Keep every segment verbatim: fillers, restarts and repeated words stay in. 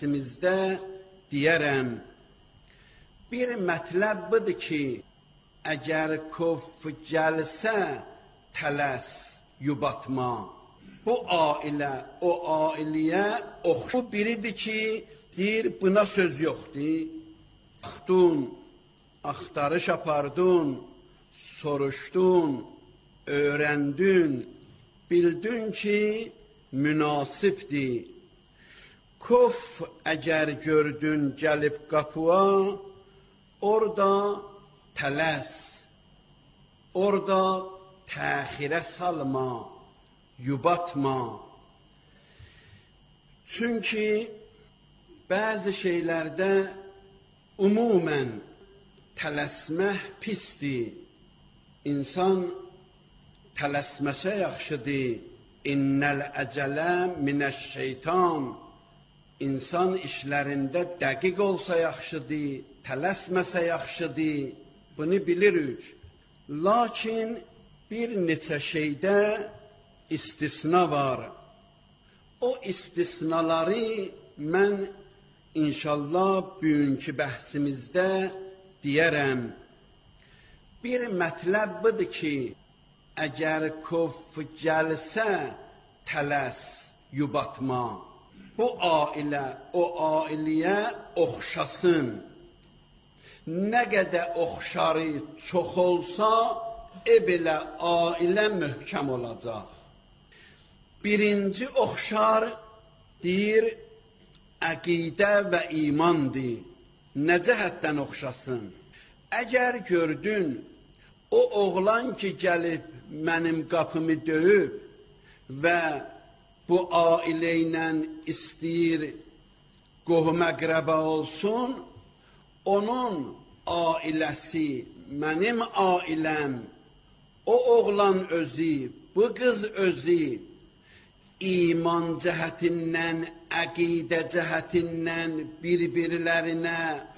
bəhsimizdə deyərəm. Bir mətləb budur ki, əgər küf gəlsə tələs yubatma. Bu ailə o ailəyə oxşu biridir ki, deyir buna söz yoxdur. Baxdın, axtarış apardın, soruşdun, öyrəndin, bildin ki, münasibdir. Küf əgər gördün gəlib qapıya, orada tələs, orada təxirə salma, yubatma. Çünki bəzi şeylərdə ümumən tələsmək pisdir. İnsan tələsməsə yaxşıdır. İnnəl əcələ minəş-şeytan. İnsan işlərində dəqiq olsa yaxşıdır, tələsməsə yaxşıdır. Bunu bilirik. Lakin bir neçə şeydə istisna var. O istisnaları mən inşallah bugünkü bəhsimizdə deyərəm. Bir mətləb budur ki, əgər küf gəlsə tələs yubatma. Bu ailə o ailəyə oxşasın. Nə qədər oxşarı çox olsa, e belə ailə möhkəm olacaq. Birinci oxşar deyir, əqidə və imandır. Nə cəhətdən oxşasın? Əgər gördün, o oğlan ki gəlib mənim qapımı döyüb və bu ailə ilə istəyir qohum-əqrəba olsun, onun ailəsi, mənim ailəm, o oğlan özü, bu qız özü iman cəhətindən, əqidə cəhətindən bir-birlərinə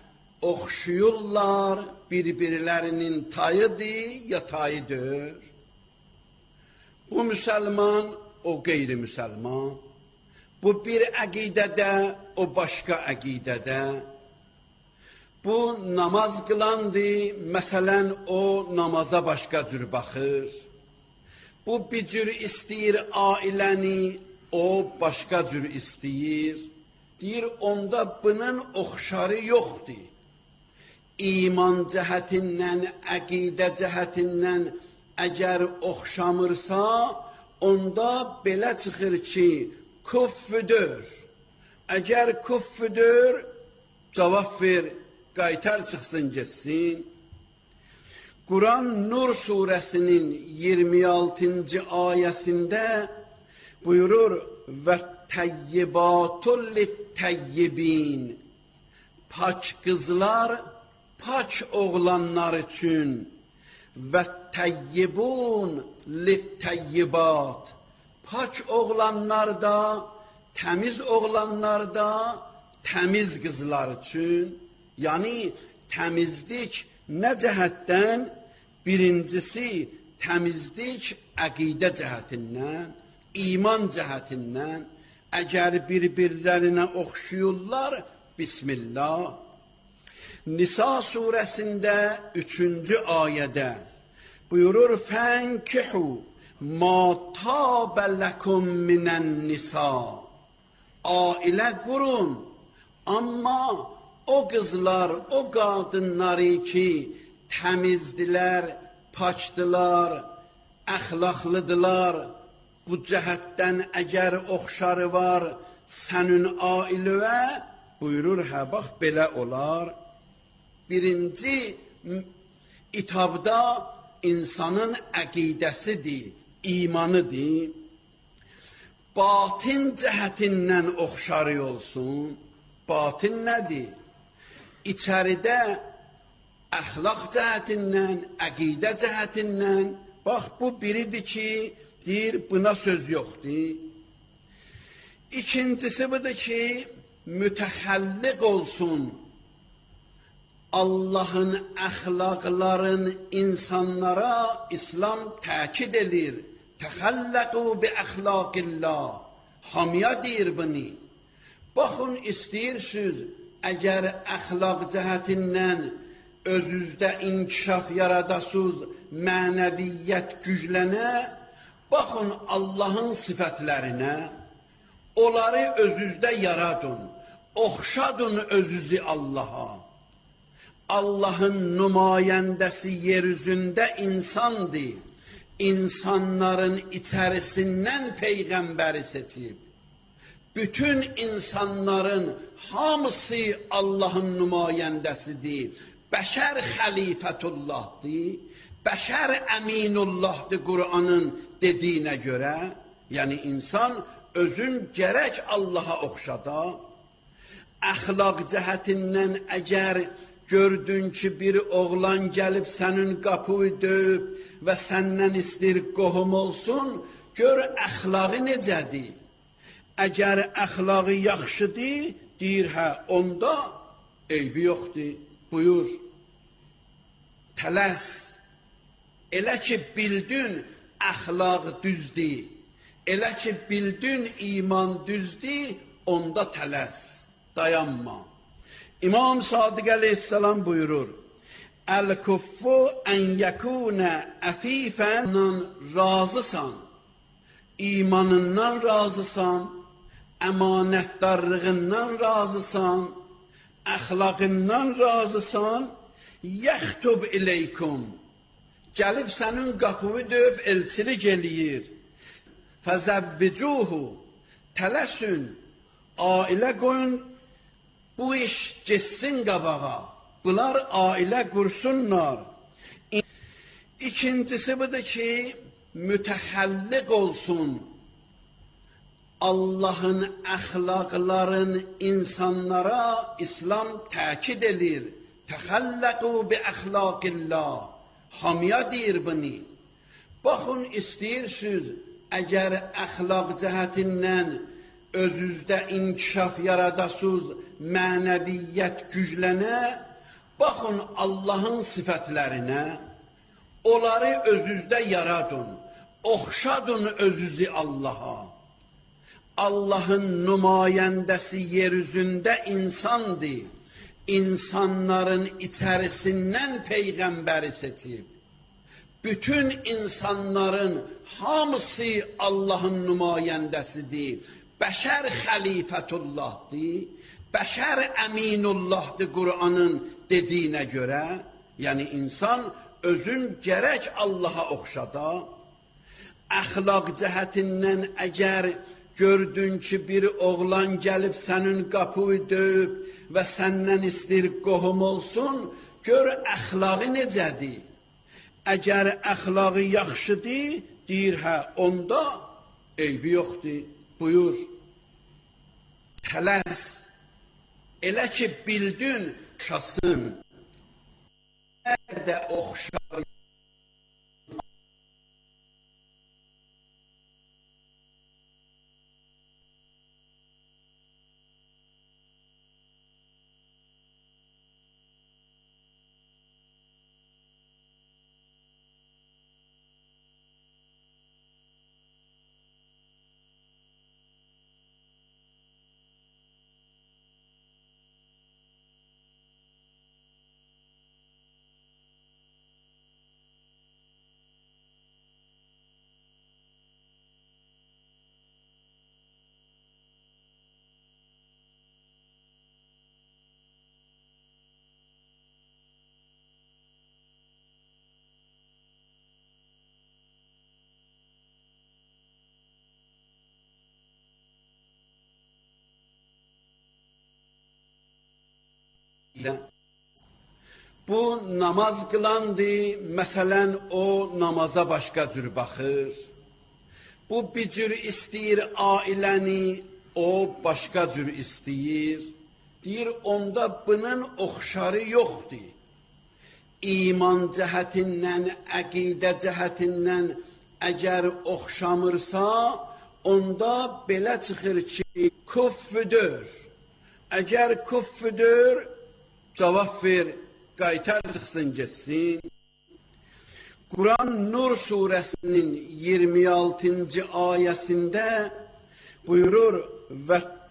oxşuyurlar, bir-birlərinin tayıdır ya tayıdır. Bu müsəlman, o qeyri-müsəlman. Bu bir əqidədə, o başqa əqidədə. Bu namaz qılandır, məsələn, o namaza başqa cür baxır. Bu bir cür istəyir ailəni, o başqa cür istəyir. Deyir, onda bunun oxşarı yoxdur. İman cəhətindən, əqidə cəhətindən əgər oxşamırsa, onda belə çıxır ki, küffüdür. Əgər küffüdür, cavab ver, qaytar çıxsın getsin. Quran Nur surəsinin iyirmi altıncı ayəsində buyurur və təyyibatul lit-təyyibin. Paç qızlar, paç oğlanlar üçün və təyyibun lit-təyyibat. Paç oğlanlar da, təmiz oğlanlar da, təmiz qızlar üçün. Yəni təmizlik nə cəhətdən? Birincisi təmizlik əqidə cəhətindən, iman cəhətindən. Əgər bir-birlərinə oxşuyurlar, Bismillah. Nisa surəsində üçüncü ayədə buyurur, fənkihu ma tabə ləkum minən nisa. Ailə qurun, amma o qızlar, o qadınları ki, təmizdilər, paçdılar, əxlaqlıdılar, bu cəhətdən əgər oxşarı var sənin ailəyə, buyurur, hə, bax, belə olar. Birinci itabda insanın əqidəsidir, imanıdır. Batin cəhətindən oxşarı olsun. Batin nədir? İçəridə əxlaq cəhətindən, əqidə cəhətindən, bax, bu biridir ki, deyir, buna söz yoxdur. İkincisi budur ki, mütəxəlliq olsun. Allahın əxlaqların insanlara İslam təkid edir. Təxəlləqu bi əxlaqillah. Hamiyə deyir bunu. Baxın, istəyirsiniz, əgər əxlaq cəhətindən özünüzdə inkişaf yaradasınız, mənəviyyət güclənə, baxın Allahın sifətlərinə, onları özünüzdə yaradın, oxşadın özünüzü Allaha. Allahın nümayəndəsi yeryüzündə insandır, insanların içərisindən Peyğəmbəri seçib. Bütün insanların hamısı Allahın nümayəndəsidir. Bəşər xəlifətullahdır, bəşər əminullahdır Qur'anın dediyinə görə. Yəni insan özün gərək Allaha oxşada. Əxlaq cəhətindən əgər gördün ki, bir oğlan gəlib sənin qapıyı döyüb və səndən istəyir qohum olsun, gör əxlağı necədir. Əgər əxlağı yaxşıdır, deyir, hə, onda eybi yoxdur, buyur. Tələs, elə ki bildin əxlaq düzdür, elə ki bildin iman düzdür, onda tələs, dayanma. İmam Sadiq əleyhissalam buyurur, Əl-kuffu ən yəkûnə əfifən razısan, imanından razısan, əmanətdarlığından razısan, əxlaqından razısan, yəxtub ileykum, gəlib sənin qapını döyüb elçilik eləyir. Fəzəvvicuhu, tələsün, ailə qoyun, bu iş geçsin qabağa, bunlar ailə qursunlar. İkincisi budur ki, mütəxəlliq olsun, Allahın əxlaqların insanlara İslam təkid edir. Təxəlləqu bi əxlaqillah. Hamiya deyir bunu. Baxın, istəyirsiniz, əgər əxlaq cəhətindən özünüzdə inkişaf yaradasınız, mənəviyyət güclənə, baxın Allahın sifətlərinə, onları özünüzdə yaradın, oxşadın özünüzü Allaha. Allahın nümayəndəsi yeryüzündə insandır, insanların içərisindən Peyğəmbəri seçib. Bütün insanların hamısı Allahın nümayəndəsidir. Bəşər xəlifətullahdır, bəşər əminullahdır Qur'anın dediyinə görə. Yəni insan özün gərək Allaha oxşada. Əxlaq cəhətindən əgər gördün ki, bir oğlan gəlib sənin qapıyı döyüb və səndən istəyir qohum olsun, gör əxlağı necədir. Əgər əxlağı yaxşıdır, deyir, hə, onda eybi yoxdur, buyur. Tələs, elə ki bildin, oxşasın. Nədə oxşar bu namaz qılandı, məsələn, o namaza başqa cür baxır. Bu bir cür istəyir ailəni, o başqa cür istəyir. Deyir, onda bunun oxşarı yoxdur. İman cəhətindən, əqidə cəhətindən əgər oxşamırsa, onda belə çıxır ki, küffüdür. Əgər küffüdür, cavab ver, qaytar çıxsın geçsin. Quran Nur surəsinin iyirmi altıncı ayəsində buyurur və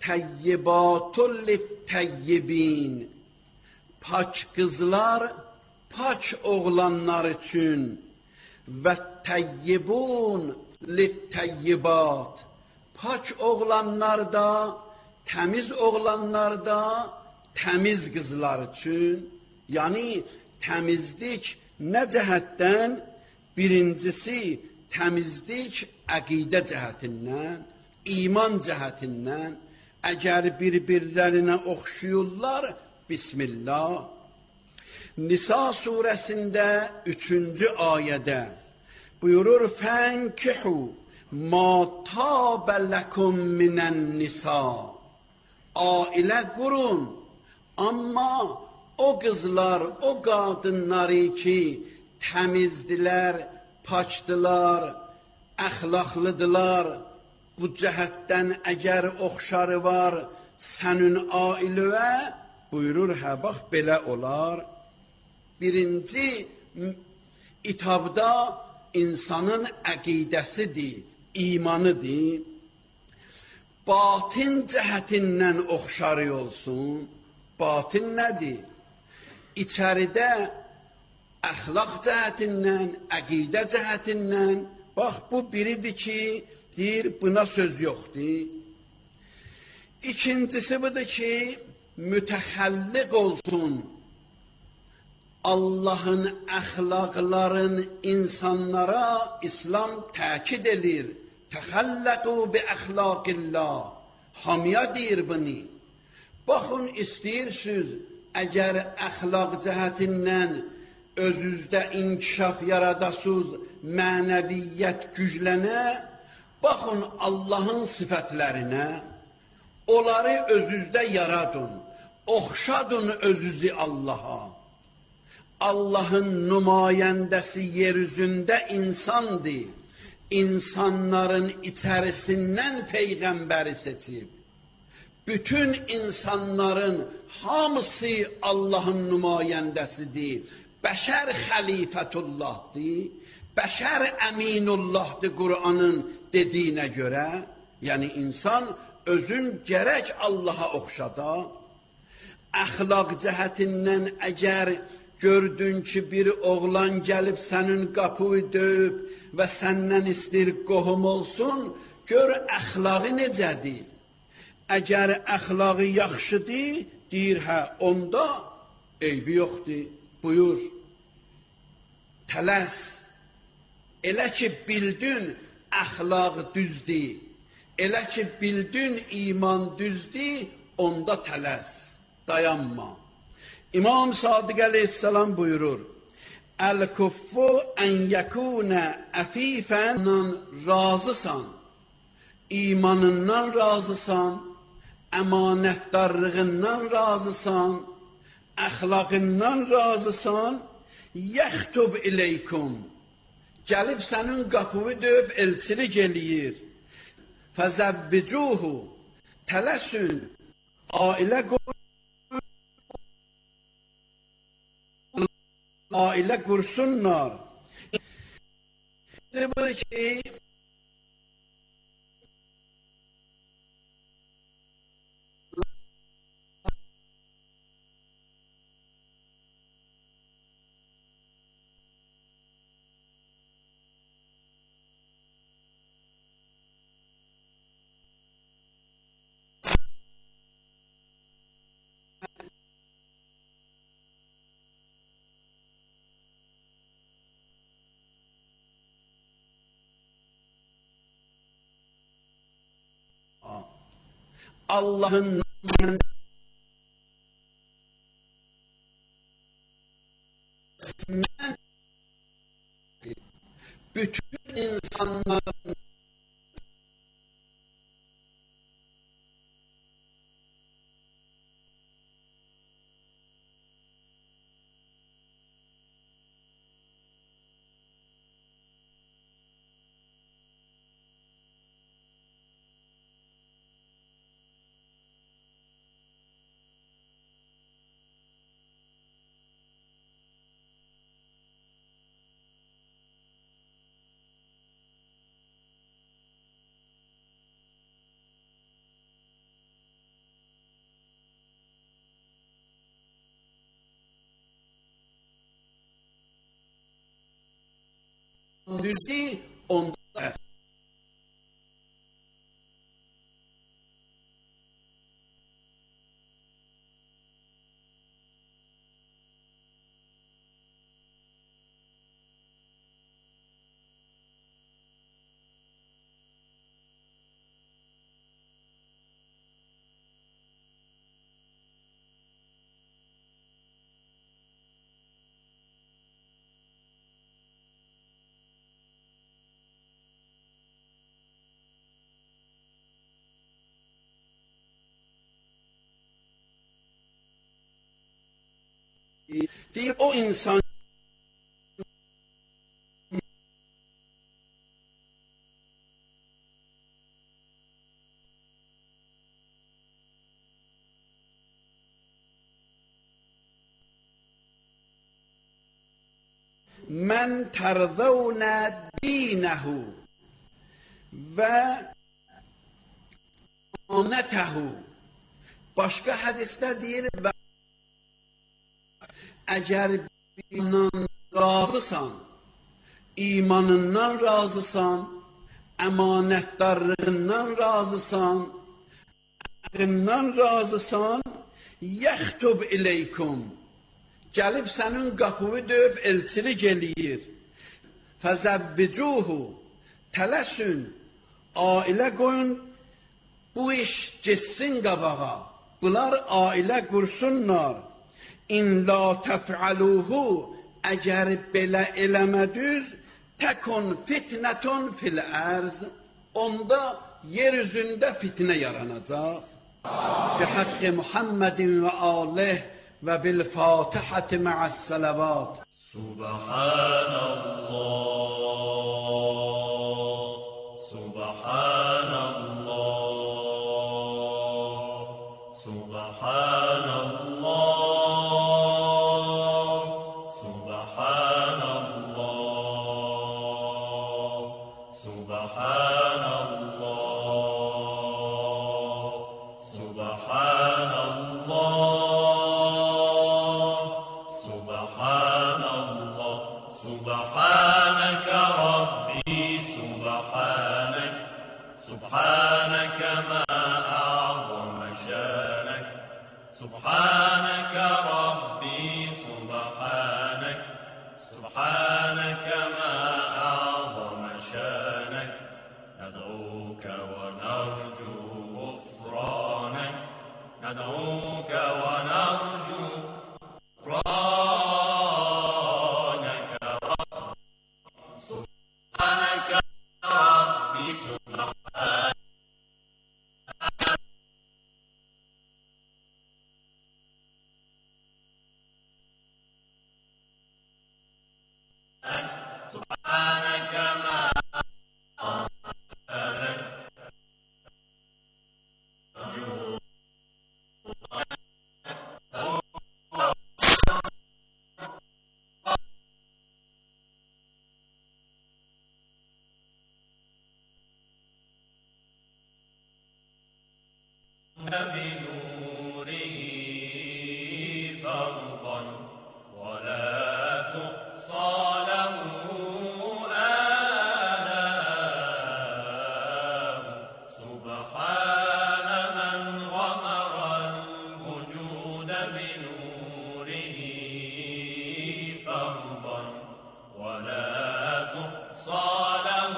tayyibatul littayyibin. Pak qızlar pak oğlanlar üçün və tayyibun littayyibat. Pak oğlanlar da, təmiz oğlanlar da, təmiz qızlar üçün. Yəni təmizlik nə cəhətdən? Birincisi təmizlik əqidə cəhətindən, iman cəhətindən. Əgər bir-birlərinə oxşuyurlar, Bismillah. Nisa surəsində üçüncü ayədə buyurur: Fənkihu ma tabə ləkum minən nisa. Ailə qurun, amma o qızlar, o qadınları ki, təmizdilər, pakdılar, əxlaqlıdılar, bu cəhətdən əgər oxşarı var sənin ailəvə, buyurur, hə, bax, belə olar. Birinci itabda insanın əqidəsidir, imanıdır. Batin cəhətindən oxşarı olsun. Batin nədir? İçəridə əxlaq cəhətindən, əqidə cəhətindən, bax, bu biridir ki, deyir, buna söz yoxdur. İkincisi budur ki, mütəxəlliq olsun. Allahın əxlaqların insanlara İslam təkid edir. Təxəlləqu bi əxlaqillah. Hamiya deyir bunu. Baxın, istəyirsiniz, əgər əxlaq cəhətindən özünüzdə inkişaf yaradasınız, mənəviyyət güclənə, baxın Allahın sifətlərinə, onları özünüzdə yaradın, oxşadın özünüzü Allaha. Allahın nümayəndəsi yeryüzündə insandır, insanların içərisindən Peyğəmbəri seçib. Bütün insanların hamısı Allahın nümayəndəsidir. Bəşər xəlifətullahdır, bəşər əminullahdır Qur'anın dediyinə görə. Yəni insan özün gərək Allaha oxşada. Əxlaq cəhətindən əgər gördün ki, bir oğlan gəlib sənin qapıyı döyüb və səndən istəyir qohum olsun, gör əxlağı necədir. Əgər əxlağı yaxşıdır, deyir, hə, onda eybi yoxdur, buyur. Tələs, elə ki bildin əxlaq düzdür, elə ki bildin iman düzdür, onda tələs, dayanma. İmam Sadiq əleyhissalam buyurur: Əl-kuffu ən yəkûnə əfifən, razısan, imanından razısan, əmanətdarlığından razısan, əxlaqından razısan, yəxtub ileykum, gəlib sənin qapını döyüb elçilik eləyir. Fəzəvvicuhu, tələsün, ailə qoyun, ailə qursunlar. Bu ki, Allah'ın bütün insanların düzdür, onda hə. Deyir o insan men terzavne dinehu ve anetehu. Başka hadiste deyir ve eğer imanından razısan, imanından razısan, emanetdarlığından razısan, əqindən razısan, yəxtub ileykum. Gəlib sənin qapını döyüb elçilik eləyir. Fəzəbbicuhu. Tələsün, ailə qoyun, bu iş getsin qabağa. Bunlar ailə qursunlar. İn la təf'aluhu. Əgər belə eləmədiniz, təkun fitnətun fil ərz. Onda yeryüzündə fitnə yaranacaq. Bihaqqi Muhammedin və alih və bil Fatihati ma'as salavat. Subhanallah, Subhanallah, Subhanallah, Subhanallah, Subhanallah, Subhanallah, Subhanaka Rabbi, Subhanak, Subhanaka ma a'zama shanak, Subhanaka Rabbi, Subhanak, Subhanaka ma a'zama shanak, nad'uka wa narju ghufranak, nad'uka wa narju بنوره فرضا ولا تقصى له آلاء سبحان من غمر الوجود بنوره فرضا ولا تقصى له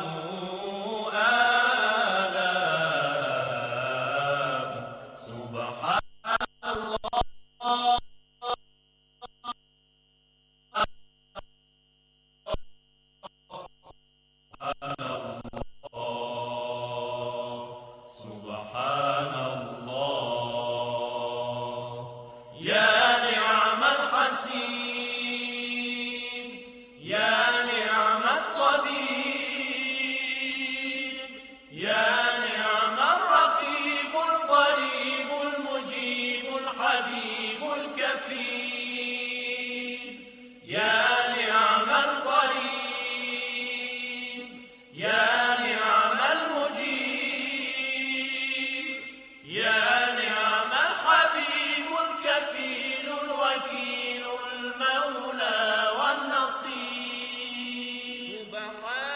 سبحان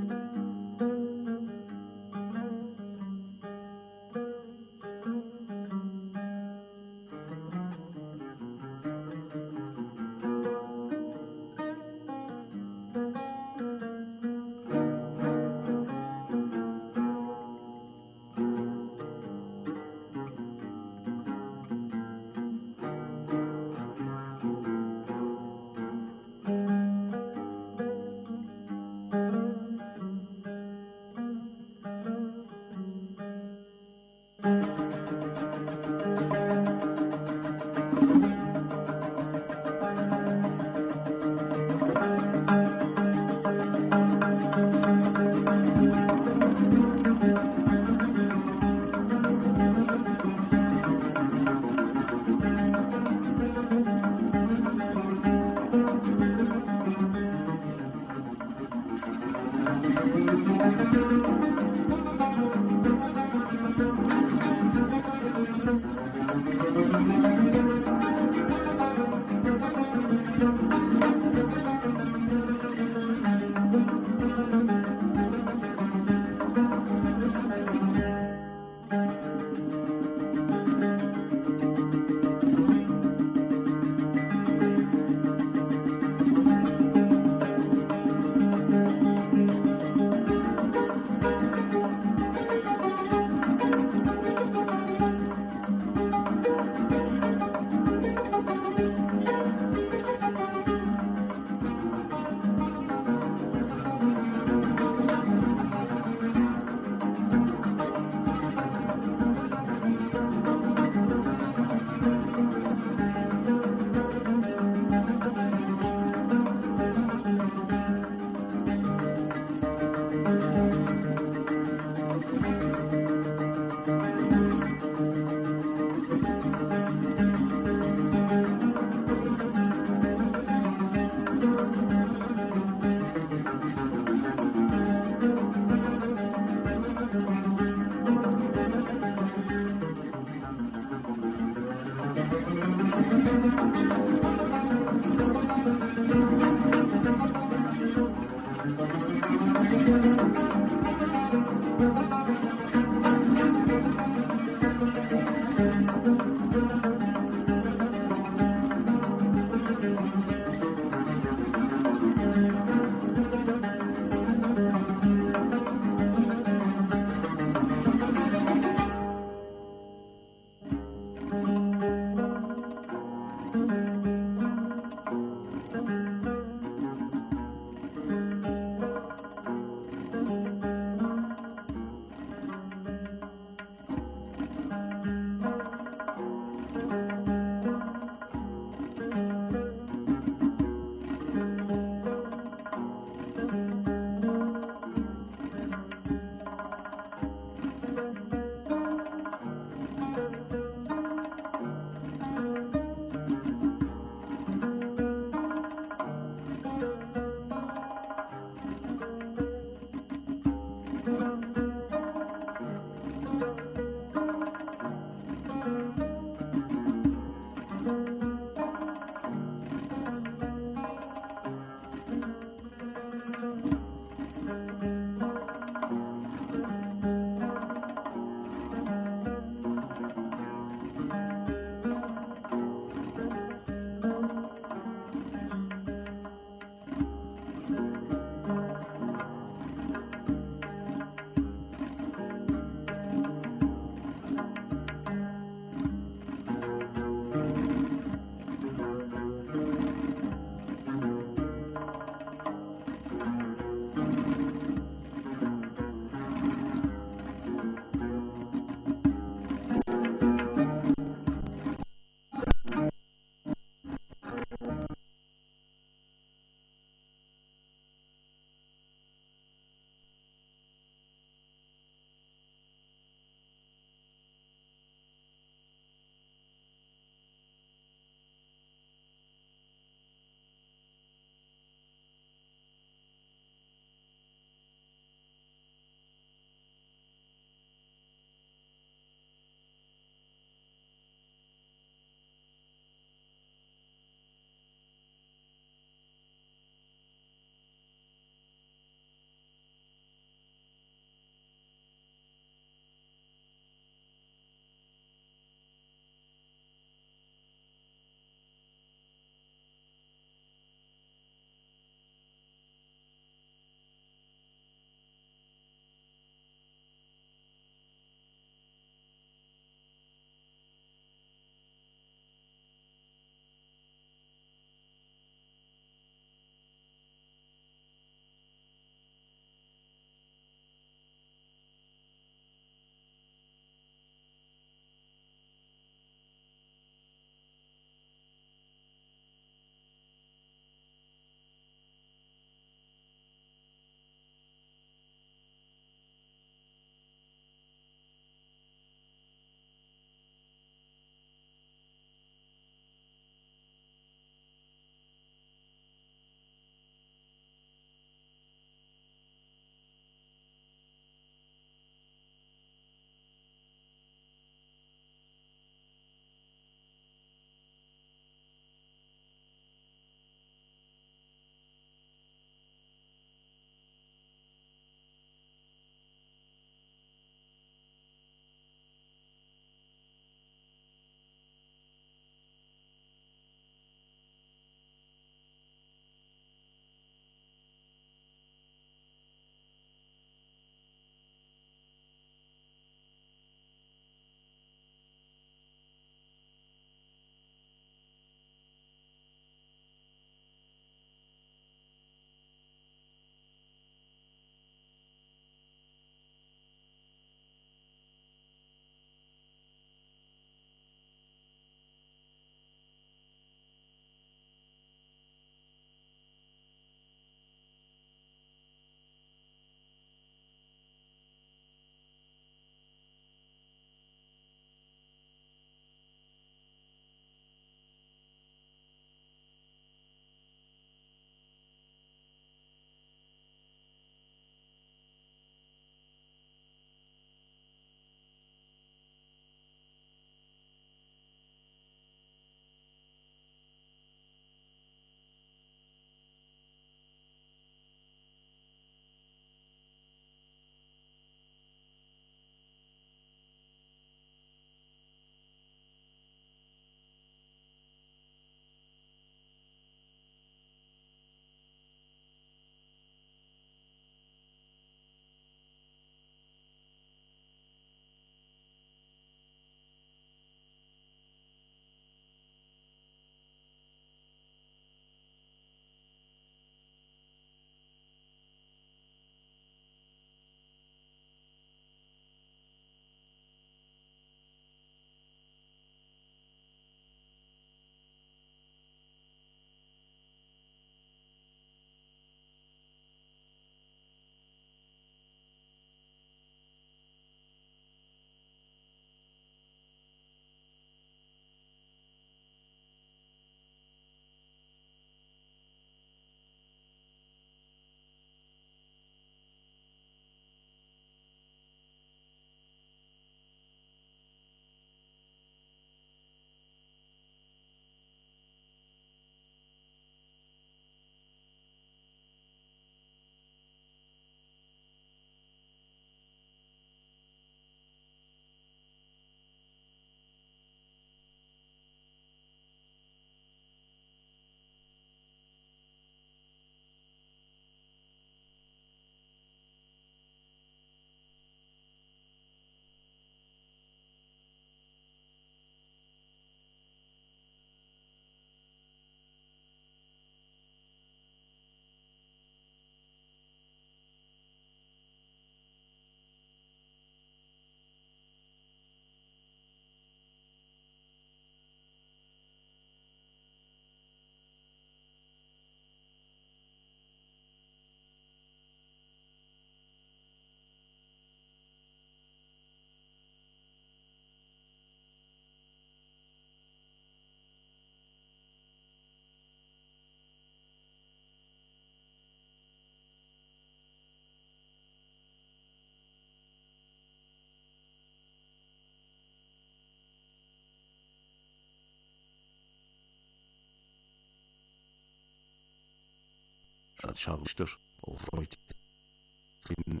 çağırmışdır. Reuters'in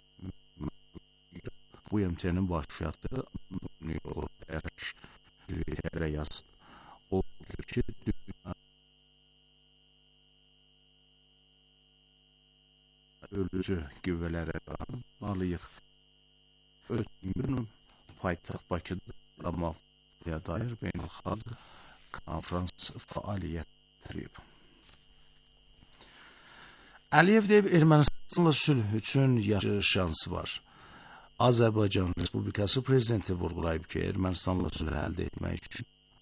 bu M T'nin başlattığı Antonio Guterres Twitter'e yazdı. O ki dünya ölücü güvvelere bağlıyıq. Ötən gün paytaxt Bakıda Amafiya dair beynəlxalq konferans fəaliyyət edib. Əliyev deyib, Ermənistanla sülh üçün yaxşı şansı var. Azərbaycan Respublikası prezidenti vurğulayıb ki, Ermənistanla sülh əldə etmək üçün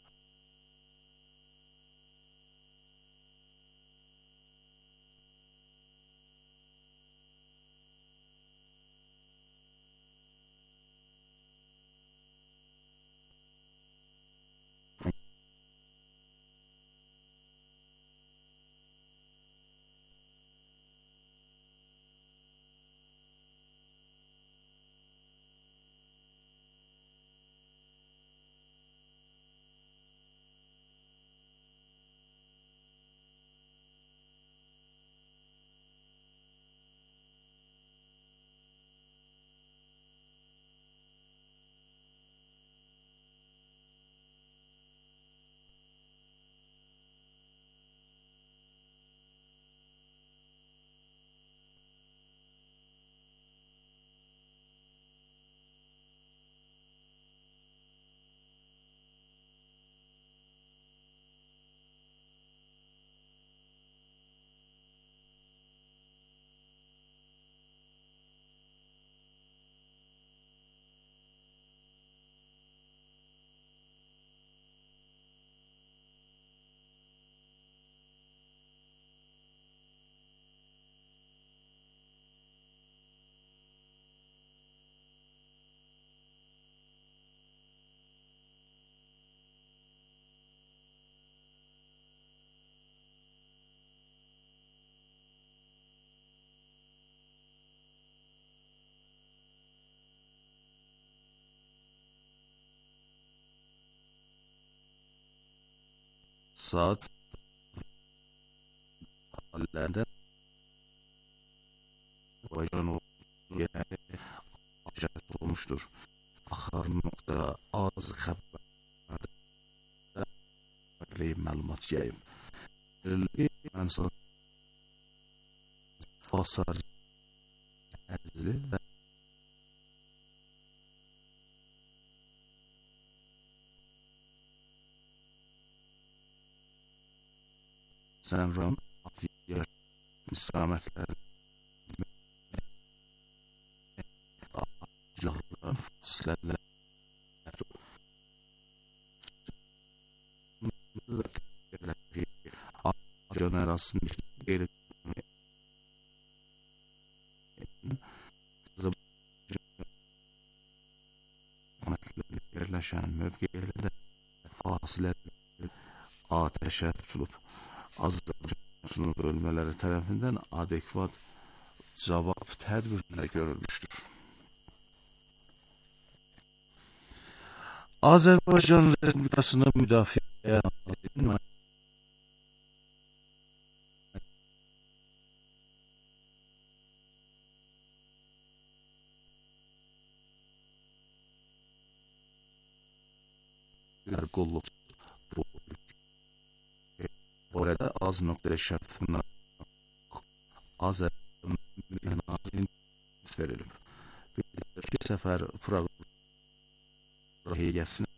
saat hallerinde Azerbaycan yerine acayip olmuştur. Axır nokta az xəbərdə məlumat gəlib. Ermənistan Fasar əzli və Sənran Afiya istiqamətləri acılarlar fasilələr Azərbaycan arasındakı geri yerləşən mövqelərdə fasilələr ateşə tutulub. Azərbaycan bölmələri tərəfindən adekvat cavab tədbirlər görülmüşdür. Azərbaycan Respublikasının müdafiə qollub bu orada az nöqtəli şərtlə Azərbaycan verilib. Bir iki səfər proqram heyəsinə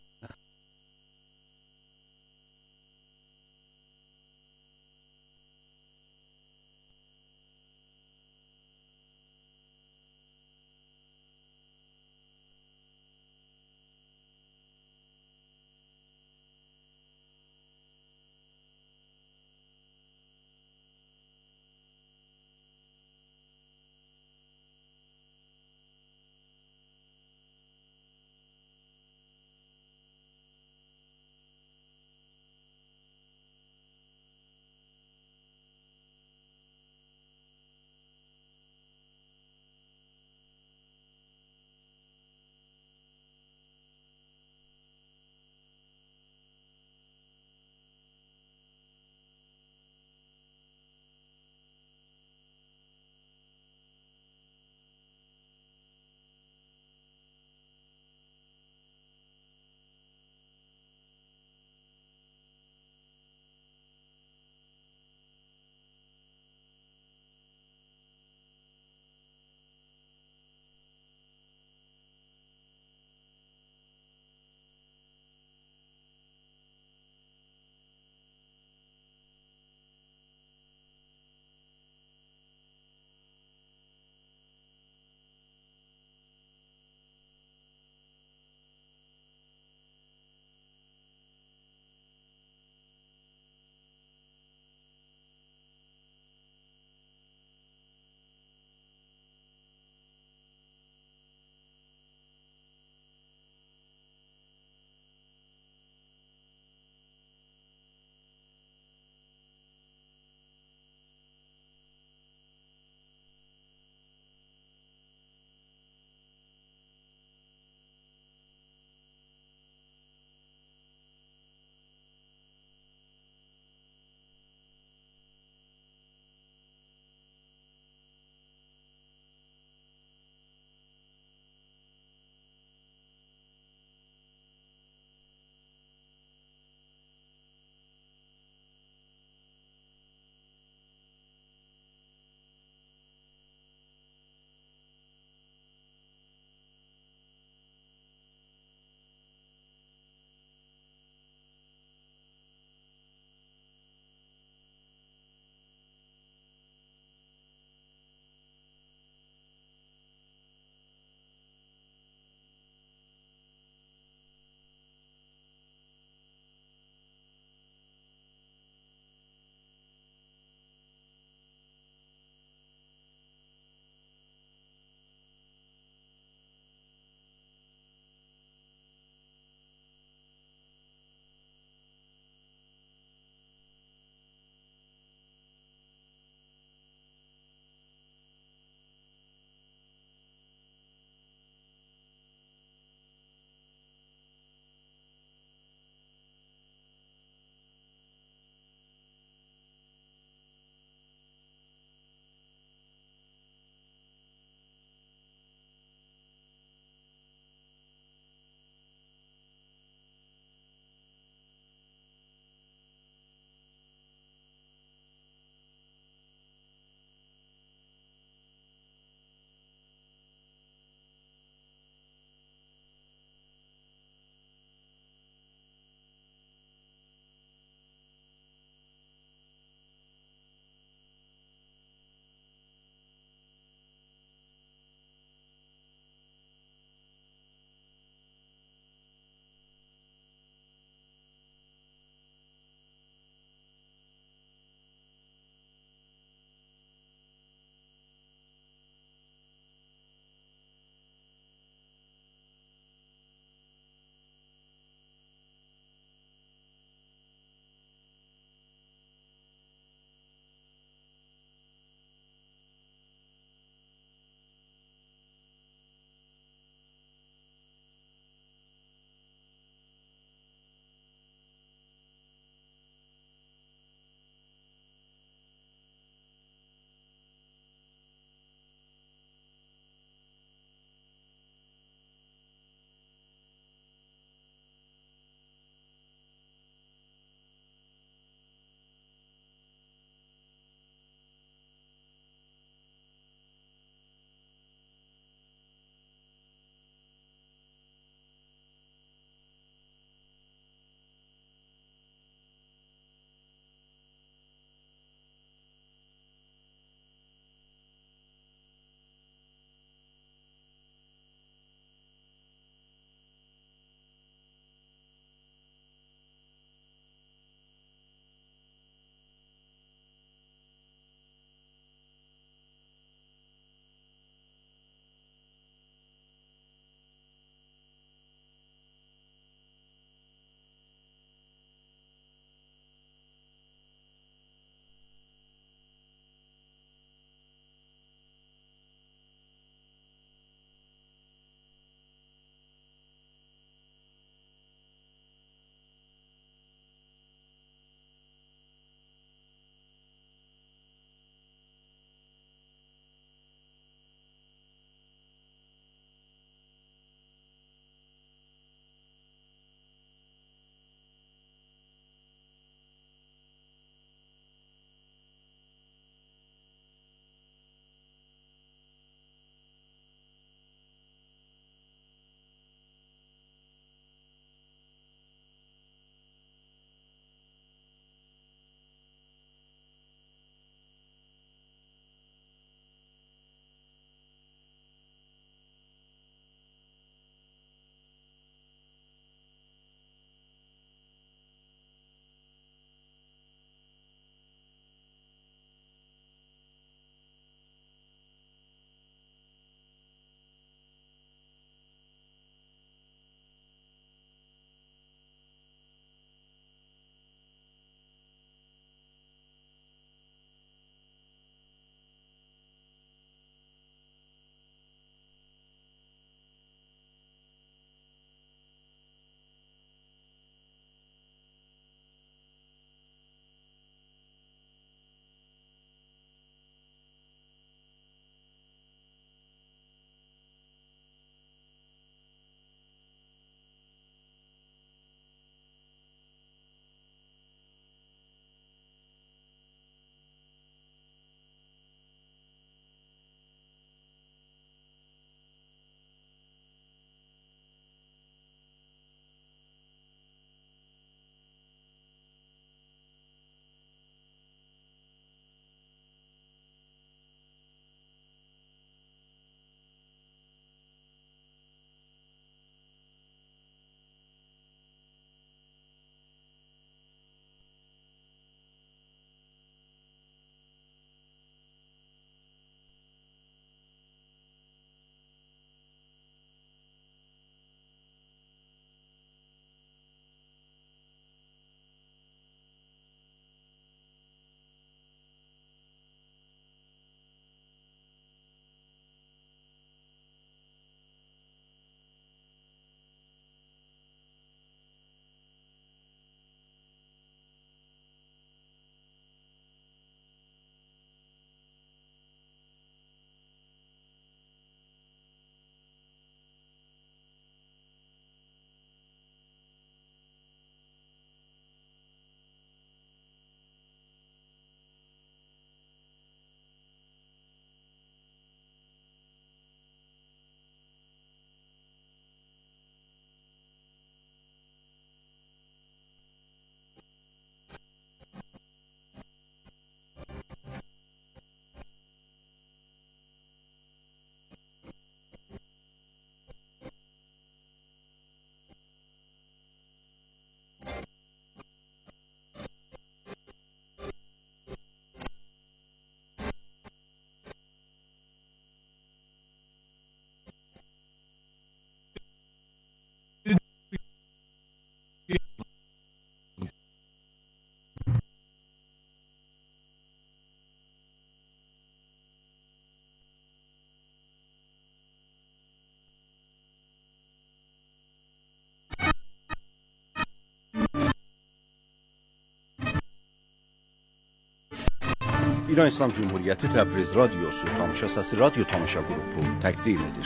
İran İslam Cumhuriyeti Təbriz Radyosu Tamaşa Səsi Radyo Tamaşa Qrupu təqdim edir.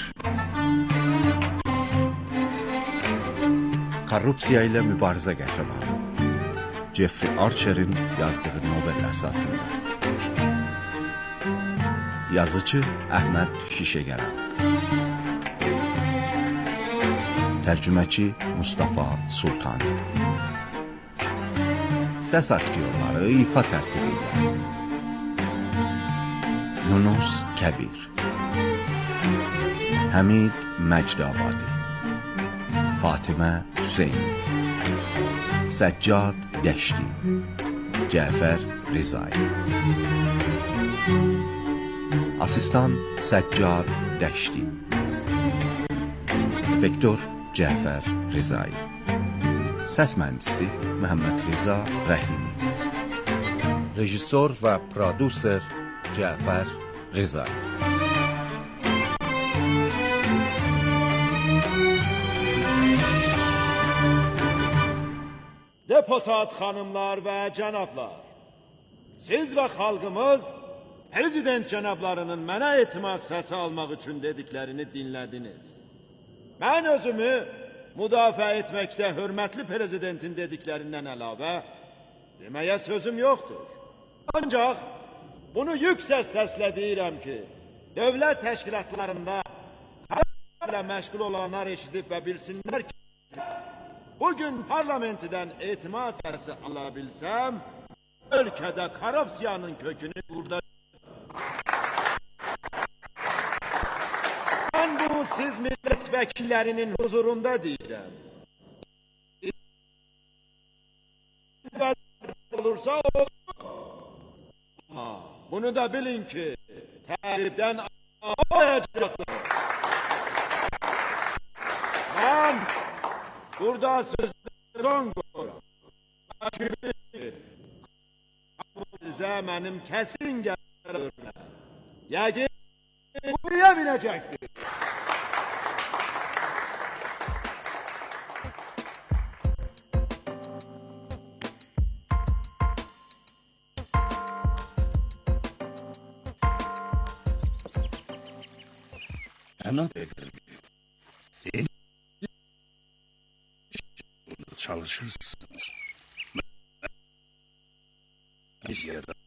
Korrupsiya ilə mübarizə qəhrəmanı Jeffrey Archer'in yazdığı novel əsasında. Yazıcı Əhməd Şişegəran, tərcüməçi Mustafa Sultan, səs aktyorları ifa tərtibi ilə Yunus Kəbir, Həmid Məcdabadi, Fatimə Hüseyn, Səccad Dəşti, Cəfər Rizai. Asistan Səccad Dəşti, Effektor Cəfər Rizai, Səs mühəndisi Məhəmməd Rıza Rəhimi, Rejissor və prodüser Cəfər Rizai. Deputat xanımlar və cənablar, siz və xalqımız prezident cənablarının mənə etimad səsi almaq üçün dediklərini dinlədiniz. Mən özümü müdafiə etməkdə hörmətli prezidentin dediklərindən əlavə deməyə sözüm yoxdur. Ancaq bunu yüksək səslə deyirəm ki, dövlət təşkilatlarında ilə məşğul olanlar eşidib və bilsinlər ki, bugün parlamentidən etimad səsi ala bilsəm, ölkədə korrupsiyanın kökünü burada. Mən bu siz millət vəkillərinin huzurunda deyirəm. Olursa olsun. Bunu da bilin ki, təqibdən olmayacaqdır. Mən burada sözlərdən qoyuram. Bizə mənim kəsin gəlirlər. Yəqin buraya binəcəkdir. Ana verir. Çalışırsınız. Biz yerde